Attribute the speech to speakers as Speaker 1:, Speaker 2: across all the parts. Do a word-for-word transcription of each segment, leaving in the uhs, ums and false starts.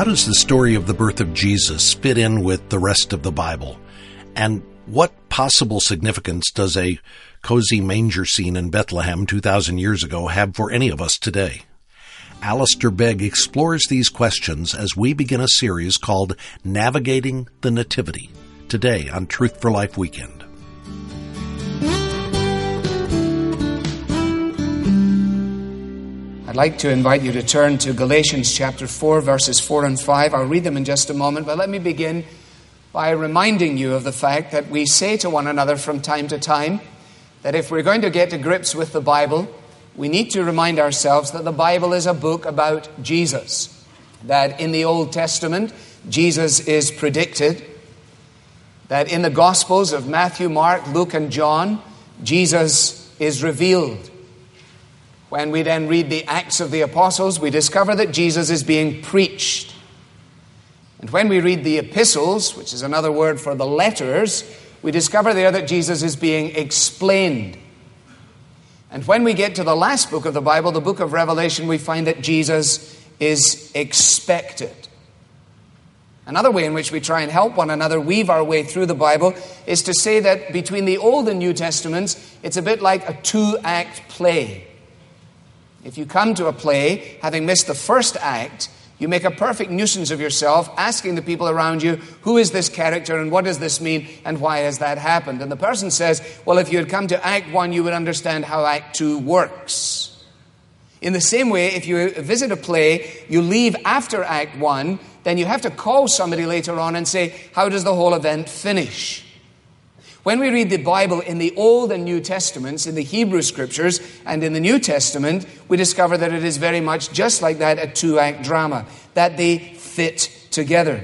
Speaker 1: does the story of the birth of Jesus fit in with the rest of the Bible? And what possible significance does a cozy manger scene in Bethlehem two thousand years ago have for any of us today? Alistair Begg explores these questions as we begin a series called Navigating the Nativity, today on Truth for Life Weekend.
Speaker 2: I'd like to invite you to turn to Galatians chapter four, verses four and five. I'll read them in just a moment, but let me begin by reminding you of the fact that we say to one another from time to time that if we're going to get to grips with the Bible, we need to remind ourselves that the Bible is a book about Jesus. That in the Old Testament, Jesus is predicted. That in the Gospels of Matthew, Mark, Luke, and John, Jesus is revealed. When we then read the Acts of the Apostles, we discover that Jesus is being preached. And when we read the epistles, which is another word for the letters, we discover there that Jesus is being explained. And when we get to the last book of the Bible, the book of Revelation, we find that Jesus is expected. Another way in which we try and help one another weave our way through the Bible is to say that between the Old and New Testaments, it's a bit like a two-act play. If you come to a play, having missed the first act, you make a perfect nuisance of yourself, asking the people around you, who is this character and what does this mean and why has that happened? And the person says, well, if you had come to act one, you would understand how act two works. In the same way, if you visit a play, you leave after act one, then you have to call somebody later on and say, how does the whole event finish? When we read the Bible in the Old and New Testaments, in the Hebrew Scriptures and in the New Testament, we discover that it is very much just like that, a two-act drama, that they fit together.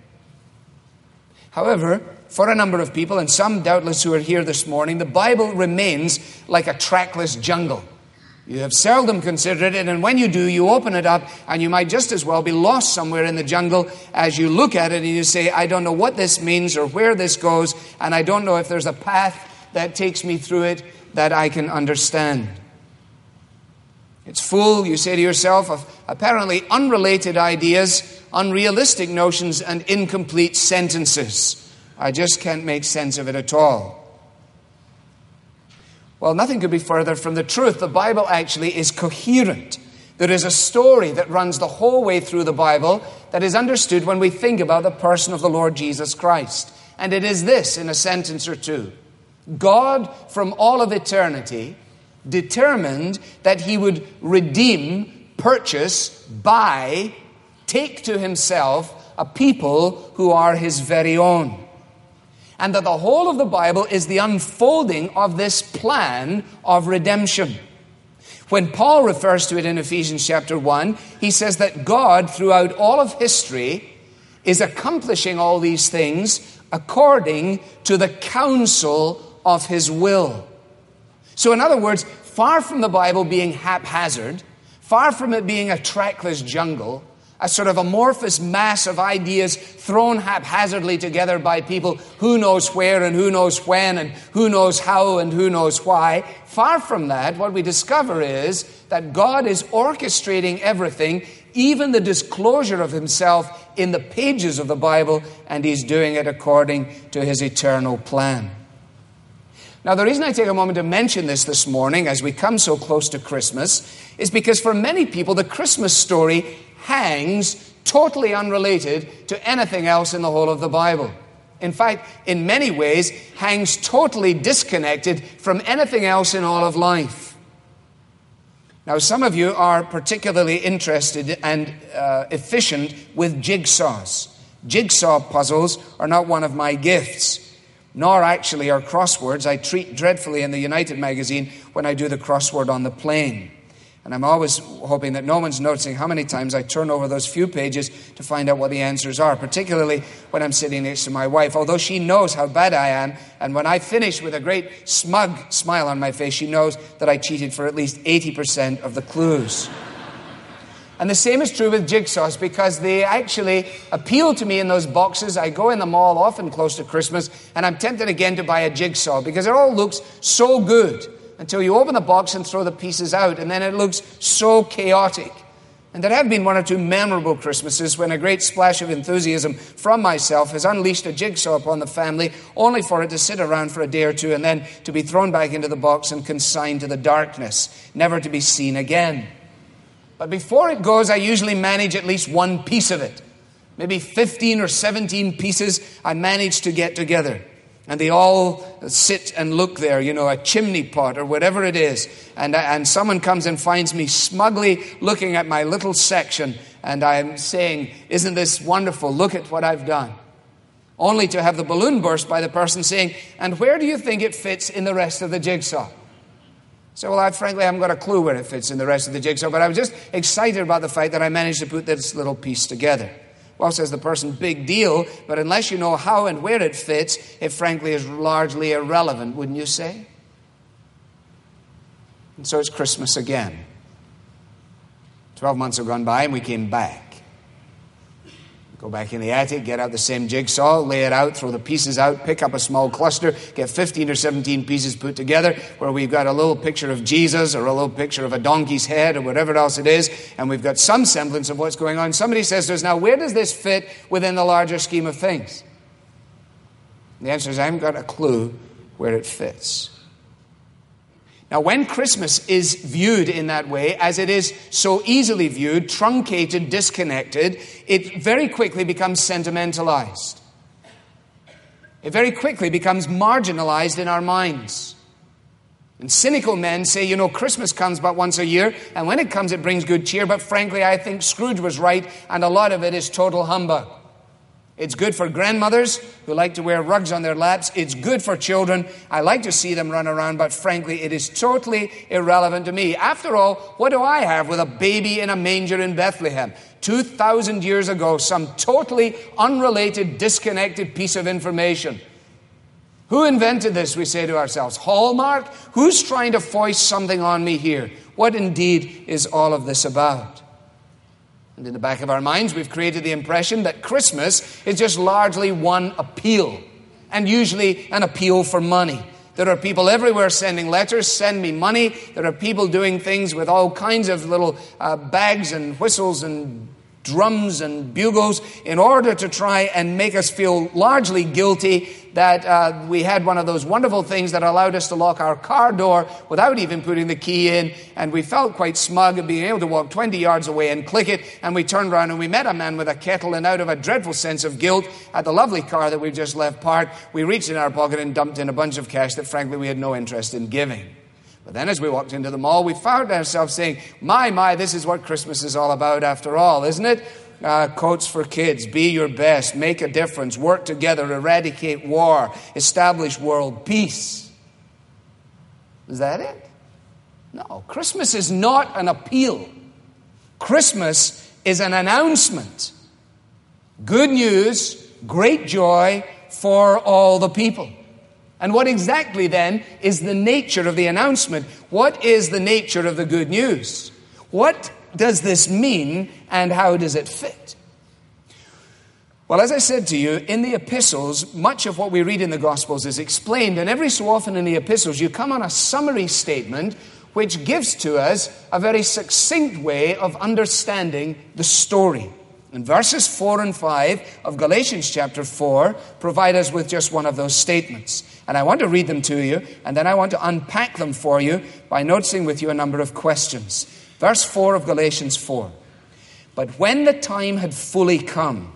Speaker 2: However, for a number of people, and some doubtless who are here this morning, the Bible remains like a trackless jungle. You have seldom considered it, and when you do, you open it up, and you might just as well be lost somewhere in the jungle as you look at it and you say, I don't know what this means or where this goes, and I don't know if there's a path that takes me through it that I can understand. It's full, you say to yourself, of apparently unrelated ideas, unrealistic notions, and incomplete sentences. I just can't make sense of it at all. Well, nothing could be further from the truth. The Bible actually is coherent. There is a story that runs the whole way through the Bible that is understood when we think about the person of the Lord Jesus Christ. And it is this in a sentence or two. God, from all of eternity, determined that he would redeem, purchase, buy, take to himself a people who are his very own. And that the whole of the Bible is the unfolding of this plan of redemption. When Paul refers to it in Ephesians chapter one, he says that God, throughout all of history, is accomplishing all these things according to the counsel of his will. So in other words, far from the Bible being haphazard, far from it being a trackless jungle, a sort of amorphous mass of ideas thrown haphazardly together by people who knows where and who knows when and who knows how and who knows why. Far from that, what we discover is that God is orchestrating everything, even the disclosure of himself in the pages of the Bible, and he's doing it according to his eternal plan. Now, the reason I take a moment to mention this this morning as we come so close to Christmas is because for many people, the Christmas story hangs totally unrelated to anything else in the whole of the Bible. In fact, in many ways, hangs totally disconnected from anything else in all of life. Now, some of you are particularly interested and uh, efficient with jigsaws. Jigsaw puzzles are not one of my gifts, nor actually are crosswords. I treat dreadfully in the United magazine when I do the crossword on the plane. And I'm always hoping that no one's noticing how many times I turn over those few pages to find out what the answers are, particularly when I'm sitting next to my wife, although she knows how bad I am. And when I finish with a great smug smile on my face, she knows that I cheated for at least eighty percent of the clues. And the same is true with jigsaws, because they actually appeal to me in those boxes. I go in the mall often close to Christmas, and I'm tempted again to buy a jigsaw because it all looks so good until you open the box and throw the pieces out, and then it looks so chaotic. And there have been one or two memorable Christmases when a great splash of enthusiasm from myself has unleashed a jigsaw upon the family, only for it to sit around for a day or two and then to be thrown back into the box and consigned to the darkness, never to be seen again. But before it goes, I usually manage at least one piece of it. Maybe fifteen or seventeen pieces I manage to get together. And they all sit and look there, you know, a chimney pot or whatever it is. And, and someone comes and finds me smugly looking at my little section. And I'm saying, isn't this wonderful? Look at what I've done. Only to have the balloon burst by the person saying, and where do you think it fits in the rest of the jigsaw? So, well, I frankly haven't got a clue where it fits in the rest of the jigsaw. But I was just excited about the fact that I managed to put this little piece together. Well, says the person, big deal, but unless you know how and where it fits, it frankly is largely irrelevant, wouldn't you say? And so it's Christmas again. Twelve months have gone by and we came back. Go back in the attic, get out the same jigsaw, lay it out, throw the pieces out, pick up a small cluster, get fifteen or seventeen pieces put together where we've got a little picture of Jesus or a little picture of a donkey's head or whatever else it is, and we've got some semblance of what's going on. Somebody says to us, now where does this fit within the larger scheme of things? And the answer is, I haven't got a clue where it fits. Now, when Christmas is viewed in that way, as it is so easily viewed, truncated, disconnected, it very quickly becomes sentimentalized. It very quickly becomes marginalized in our minds. And cynical men say, you know, Christmas comes but once a year, and when it comes it brings good cheer, but frankly I think Scrooge was right, and a lot of it is total humbug. It's good for grandmothers who like to wear rugs on their laps. It's good for children. I like to see them run around, but frankly, it is totally irrelevant to me. After all, what do I have with a baby in a manger in Bethlehem? two thousand years ago, some totally unrelated, disconnected piece of information. Who invented this, we say to ourselves? Hallmark? Who's trying to foist something on me here? What indeed is all of this about? And in the back of our minds, we've created the impression that Christmas is just largely one appeal, and usually an appeal for money. There are people everywhere sending letters, send me money. There are people doing things with all kinds of little uh, bags and whistles and drums and bugles in order to try and make us feel largely guilty that uh, we had one of those wonderful things that allowed us to lock our car door without even putting the key in, and we felt quite smug of being able to walk twenty yards away and click it, and we turned around and we met a man with a kettle, and out of a dreadful sense of guilt at the lovely car that we've just left parked, we reached in our pocket and dumped in a bunch of cash that frankly we had no interest in giving. But then as we walked into the mall, we found ourselves saying, my, my, this is what Christmas is all about after all, isn't it? Uh, coats for kids, be your best, make a difference, work together, eradicate war, establish world peace. Is that it? No, Christmas is not an appeal. Christmas is an announcement. Good news, great joy for all the people. And what exactly then is the nature of the announcement? What is the nature of the good news? What does this mean, and how does it fit? Well, as I said to you, in the epistles, much of what we read in the Gospels is explained, and every so often in the epistles you come on a summary statement which gives to us a very succinct way of understanding the story. And verses four and five of Galatians chapter four provide us with just one of those statements. And I want to read them to you, and then I want to unpack them for you by noticing with you a number of questions. Verse four of Galatians four. But when the time had fully come,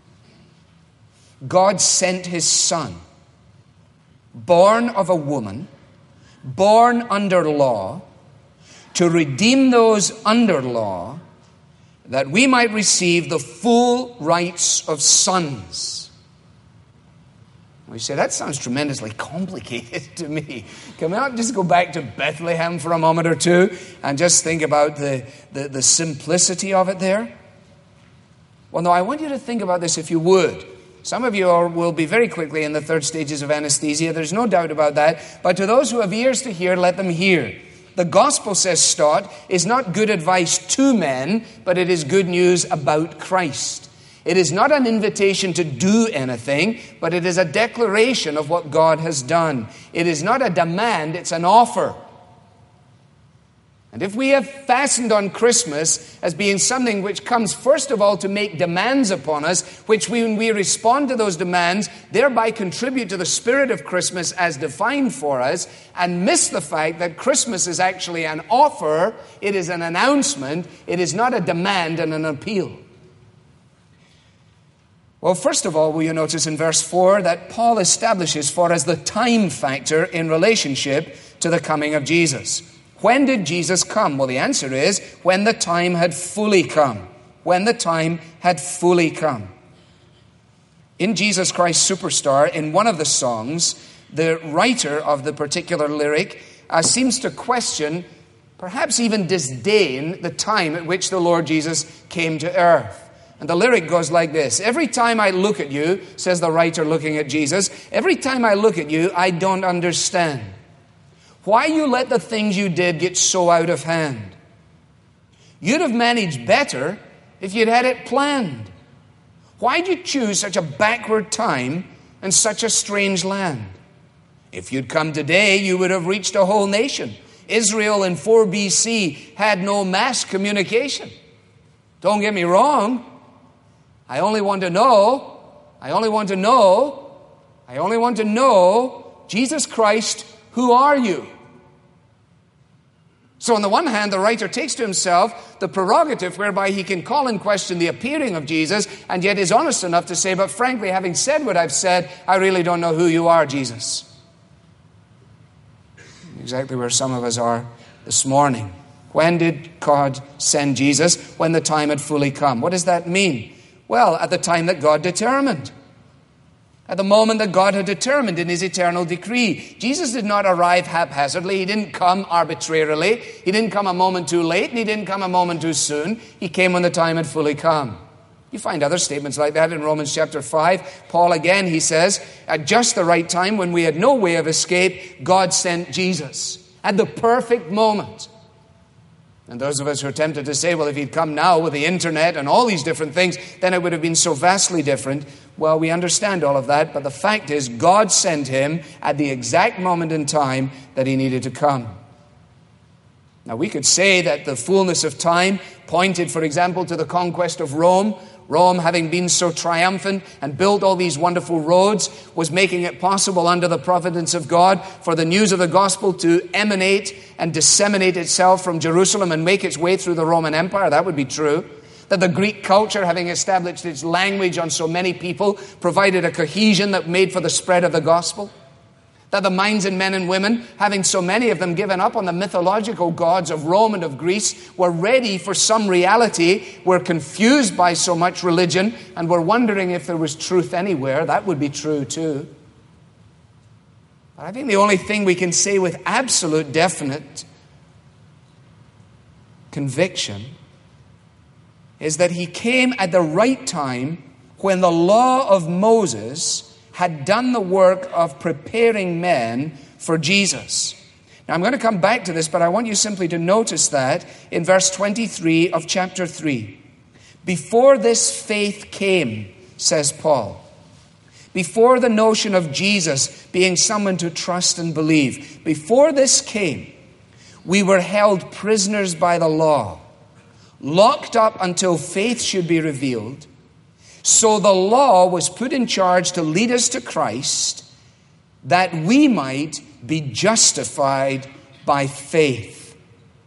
Speaker 2: God sent his Son, born of a woman, born under law, to redeem those under law, that we might receive the full rights of sons. We say, that sounds tremendously complicated to me. Can we not just go back to Bethlehem for a moment or two and just think about the, the, the simplicity of it there? Well, no, I want you to think about this if you would. Some of you are, will be very quickly in the third stages of anesthesia. There's no doubt about that. But to those who have ears to hear, let them hear. The gospel, says Stott, is not good advice to men, but it is good news about Christ. It is not an invitation to do anything, but it is a declaration of what God has done. It is not a demand, it's an offer. And if we have fastened on Christmas as being something which comes first of all to make demands upon us, which when we respond to those demands, thereby contribute to the spirit of Christmas as defined for us, and miss the fact that Christmas is actually an offer, it is an announcement, it is not a demand and an appeal. Well, first of all, will you notice in verse four that Paul establishes for us the time factor in relationship to the coming of Jesus. When did Jesus come? Well, the answer is when the time had fully come. When the time had fully come. In Jesus Christ Superstar, in one of the songs, the writer of the particular lyric uh, seems to question, perhaps even disdain, the time at which the Lord Jesus came to earth. And the lyric goes like this: every time I look at you, says the writer looking at Jesus, every time I look at you, I don't understand why you let the things you did get so out of hand. You'd have managed better if you'd had it planned. Why'd you choose such a backward time and such a strange land? If you'd come today, you would have reached a whole nation. Israel in four B C had no mass communication. Don't get me wrong. I only want to know, I only want to know, I only want to know, Jesus Christ, who are you? So on the one hand, the writer takes to himself the prerogative whereby he can call in question the appearing of Jesus, and yet is honest enough to say, but frankly, having said what I've said, I really don't know who you are, Jesus. Exactly where some of us are this morning. When did God send Jesus? When the time had fully come. What does that mean? Well, at the time that God determined. At the moment that God had determined in his eternal decree. Jesus did not arrive haphazardly. He didn't come arbitrarily. He didn't come a moment too late, and he didn't come a moment too soon. He came when the time had fully come. You find other statements like that in Romans chapter five. Paul again, he says, at just the right time, when we had no way of escape, God sent Jesus. At the perfect moment. And those of us who are tempted to say, well, if he'd come now with the internet and all these different things, then it would have been so vastly different. Well, we understand all of that, but the fact is God sent him at the exact moment in time that he needed to come. Now, we could say that the fullness of time pointed, for example, to the conquest of Rome. Rome, having been so triumphant and built all these wonderful roads, was making it possible under the providence of God for the news of the gospel to emanate and disseminate itself from Jerusalem and make its way through the Roman Empire. That would be true. That the Greek culture, having established its language on so many people, provided a cohesion that made for the spread of the gospel. That the minds of men and women, having so many of them given up on the mythological gods of Rome and of Greece, were ready for some reality, were confused by so much religion, and were wondering if there was truth anywhere. That would be true too. But I think the only thing we can say with absolute definite conviction is that he came at the right time when the law of Moses had done the work of preparing men for Jesus. Now I'm going to come back to this, but I want you simply to notice that in verse twenty-three of chapter three. Before this faith came, says Paul, before the notion of Jesus being someone to trust and believe, before this came, we were held prisoners by the law, locked up until faith should be revealed. So the law was put in charge to lead us to Christ, that we might be justified by faith.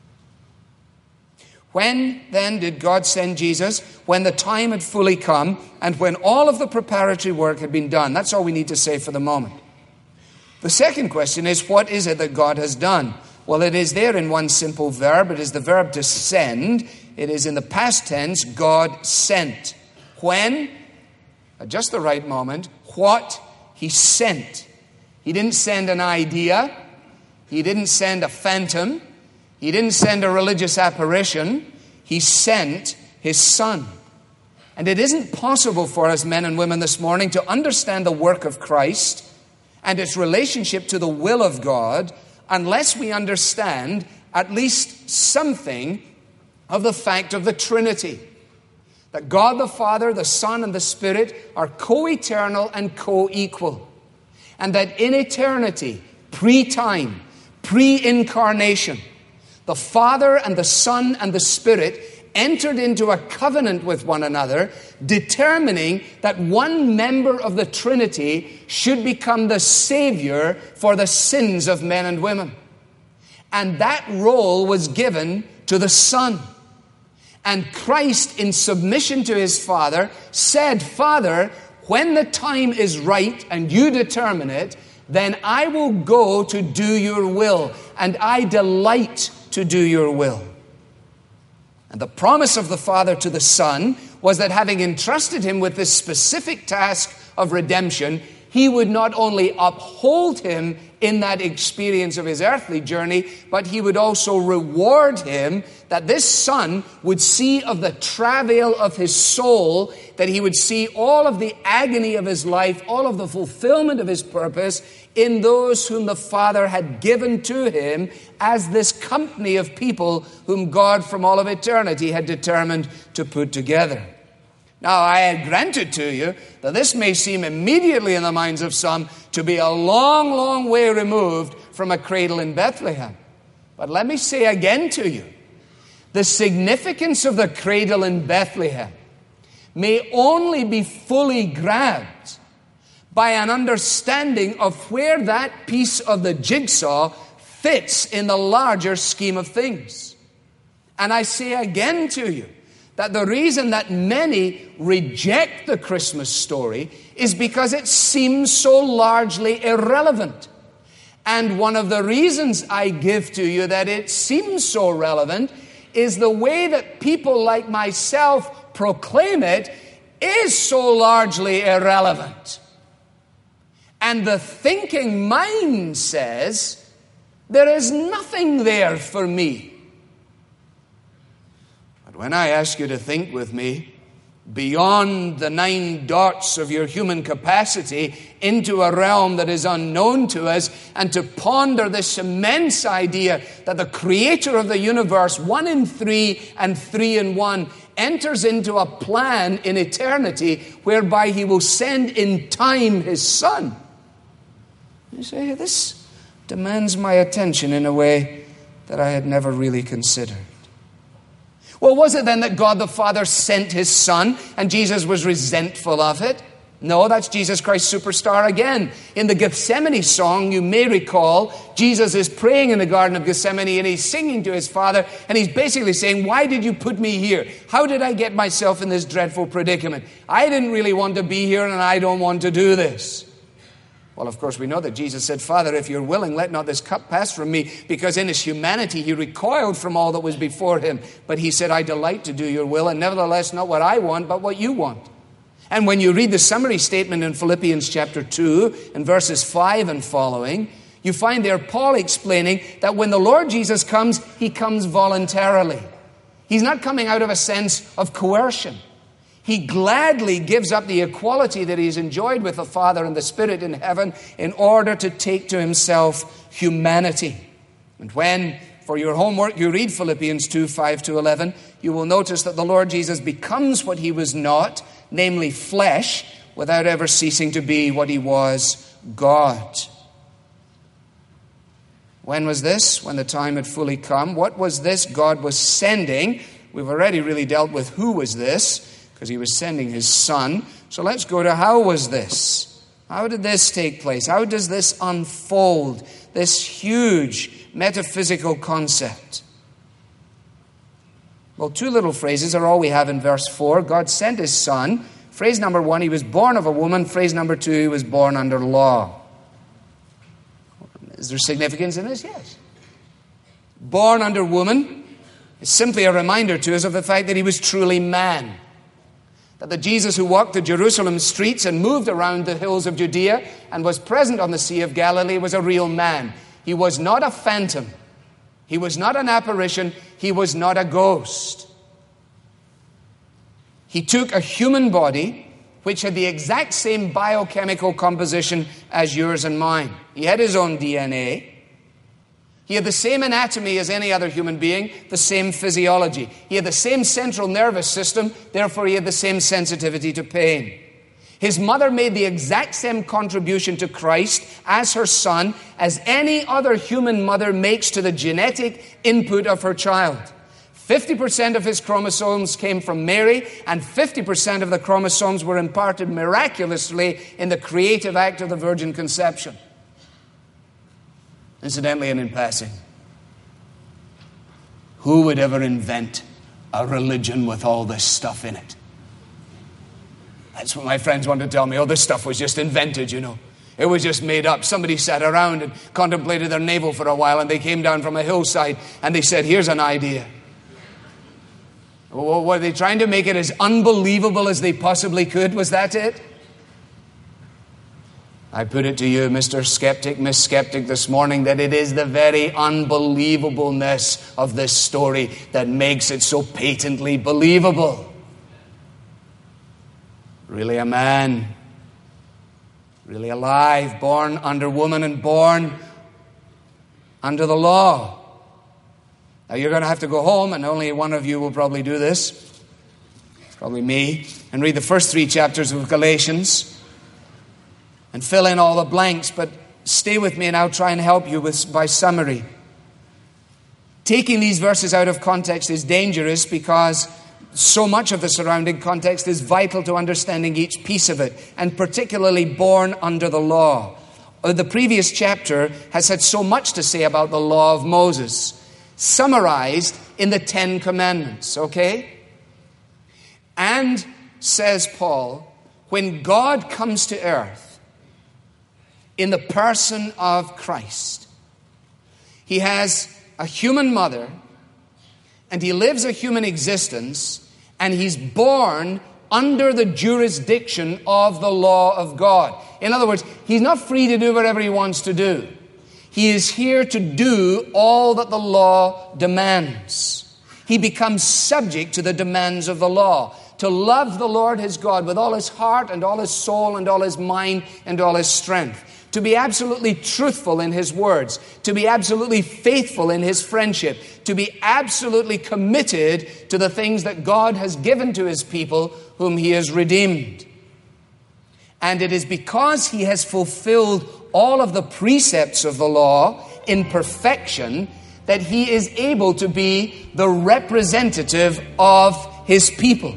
Speaker 2: When then did God send Jesus? When the time had fully come and when all of the preparatory work had been done. That's all we need to say for the moment. The second question is, what is it that God has done? Well, it is there in one simple verb. It is the verb to send. It is in the past tense, God sent. When? At just the right moment. What? He sent. He didn't send an idea. He didn't send a phantom. He didn't send a religious apparition. He sent his Son. And it isn't possible for us men and women this morning to understand the work of Christ and its relationship to the will of God unless we understand at least something of the fact of the Trinity. That God the Father, the Son, and the Spirit are co-eternal and co-equal. And that in eternity, pre-time, pre-incarnation, The Father and the Son and the Spirit entered into a covenant with one another, determining that one member of the Trinity should become the Savior for the sins of men and women. And that role was given to the Son. And Christ, in submission to his Father, said, Father, when the time is right and you determine it, then I will go to do your will, and I delight to do your will. And the promise of the Father to the Son was that having entrusted him with this specific task of redemption, he would not only uphold him in that experience of his earthly journey, but he would also reward him, that this Son would see of the travail of his soul, that he would see all of the agony of his life, all of the fulfillment of his purpose in those whom the Father had given to him as this company of people whom God from all of eternity had determined to put together. Now, I had granted to you that this may seem immediately in the minds of some to be a long, long way removed from a cradle in Bethlehem. But let me say again to you, the significance of the cradle in Bethlehem may only be fully grabbed by an understanding of where that piece of the jigsaw fits in the larger scheme of things. And I say again to you, that the reason that many reject the Christmas story is because it seems so largely irrelevant. And one of the reasons I give to you that it seems so relevant is the way that people like myself proclaim it is so largely irrelevant. And the thinking mind says, there is nothing there for me. When I ask you to think with me beyond the nine dots of your human capacity into a realm that is unknown to us, and to ponder this immense idea that the creator of the universe, one in three and three in one, enters into a plan in eternity whereby he will send in time his Son. You say, this demands my attention in a way that I had never really considered. Well, was it then that God the Father sent his Son and Jesus was resentful of it? No, that's Jesus Christ Superstar again. In the Gethsemane song, you may recall, Jesus is praying in the Garden of Gethsemane and he's singing to his Father, and he's basically saying, why did you put me here? How did I get myself in this dreadful predicament? I didn't really want to be here, and I don't want to do this. Well, of course, we know that Jesus said, Father, if you're willing, let not this cup pass from me, because in his humanity he recoiled from all that was before him. But he said, I delight to do your will, and nevertheless not what I want, but what you want. And when you read the summary statement in Philippians chapter two, in verses five and following, you find there Paul explaining that when the Lord Jesus comes, he comes voluntarily. He's not coming out of a sense of coercion. He gladly gives up the equality that he's enjoyed with the Father and the Spirit in heaven in order to take to himself humanity. And when, for your homework, you read Philippians two, five to eleven, you will notice that the Lord Jesus becomes what he was not, namely flesh, without ever ceasing to be what he was, God. When was this? When the time had fully come. What was this God was sending? We've already really dealt with who was this, because he was sending his Son. So let's go to how was this? How did this take place? How does this unfold, this huge metaphysical concept? Well, two little phrases are all we have in verse four. God sent his Son. Phrase number one, he was born of a woman. Phrase number two, he was born under law. Is there significance in this? Yes. Born under woman is simply a reminder to us of the fact that he was truly man. That the Jesus who walked the Jerusalem streets and moved around the hills of Judea and was present on the Sea of Galilee was a real man. He was not a phantom. He was not an apparition. He was not a ghost. He took a human body which had the exact same biochemical composition as yours and mine. He had his own D N A. He had the same anatomy as any other human being, the same physiology. He had the same central nervous system, therefore he had the same sensitivity to pain. His mother made the exact same contribution to Christ as her son as any other human mother makes to the genetic input of her child. fifty percent of his chromosomes came from Mary, and fifty percent of the chromosomes were imparted miraculously in the creative act of the virgin conception. Incidentally and in passing, who would ever invent a religion with all this stuff in it? That's what my friends want to tell me. Oh, this stuff was just invented, you know. It was just made up. Somebody sat around and contemplated their navel for a while, and they came down from a hillside and they said, here's an idea. Well, were they trying to make it as unbelievable as they possibly could? Was that it? I put it to you, Mister Skeptic, Miss Skeptic, this morning, that it is the very unbelievableness of this story that makes it so patently believable. Really a man, really alive, born under woman and born under the law. Now you're going to have to go home, and only one of you will probably do this, probably me, and read the first three chapters of Galatians and fill in all the blanks, but stay with me and I'll try and help you with by summary. Taking these verses out of context is dangerous because so much of the surrounding context is vital to understanding each piece of it, and particularly born under the law. The previous chapter has had so much to say about the law of Moses, summarized in the Ten Commandments, okay? And, says Paul, when God comes to earth in the person of Christ, he has a human mother, and he lives a human existence, and he's born under the jurisdiction of the law of God. In other words, he's not free to do whatever he wants to do. He is here to do all that the law demands. He becomes subject to the demands of the law, to love the Lord his God with all his heart and all his soul and all his mind and all his strength, to be absolutely truthful in his words, to be absolutely faithful in his friendship, to be absolutely committed to the things that God has given to his people whom he has redeemed. And it is because he has fulfilled all of the precepts of the law in perfection that he is able to be the representative of his people.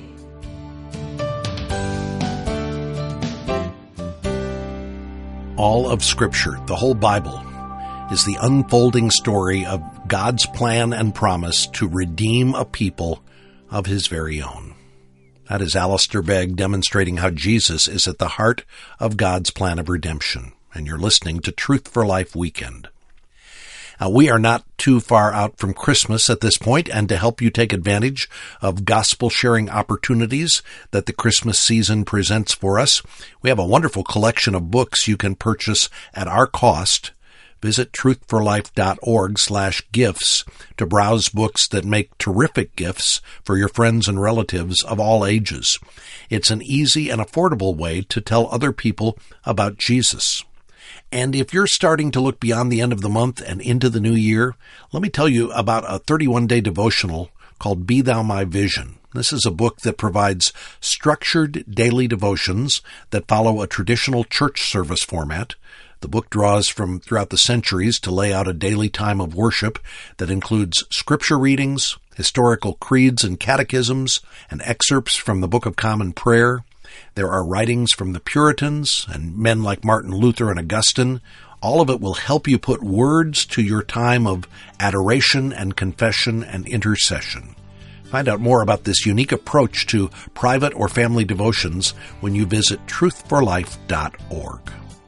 Speaker 1: All of Scripture, the whole Bible, is the unfolding story of God's plan and promise to redeem a people of his very own. That is Alistair Begg demonstrating how Jesus is at the heart of God's plan of redemption. And you're listening to Truth for Life Weekend. Now, we are not too far out from Christmas at this point, and to help you take advantage of gospel-sharing opportunities that the Christmas season presents for us, we have a wonderful collection of books you can purchase at our cost. Visit truthforlife.org slash gifts to browse books that make terrific gifts for your friends and relatives of all ages. It's an easy and affordable way to tell other people about Jesus. And if you're starting to look beyond the end of the month and into the new year, let me tell you about a thirty-one day devotional called Be Thou My Vision. This is a book that provides structured daily devotions that follow a traditional church service format. The book draws from throughout the centuries to lay out a daily time of worship that includes scripture readings, historical creeds and catechisms, and excerpts from the Book of Common Prayer. There are writings from the Puritans and men like Martin Luther and Augustine. All of it will help you put words to your time of adoration and confession and intercession. Find out more about this unique approach to private or family devotions when you visit truth for life dot org.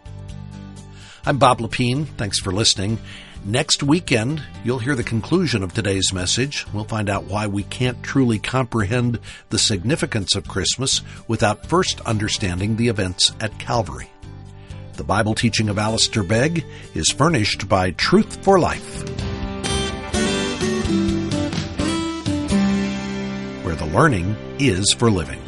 Speaker 1: I'm Bob Lepine. Thanks for listening. Next weekend, you'll hear the conclusion of today's message. We'll find out why we can't truly comprehend the significance of Christmas without first understanding the events at Calvary. The Bible teaching of Alistair Begg is furnished by Truth for Life, where the learning is for living.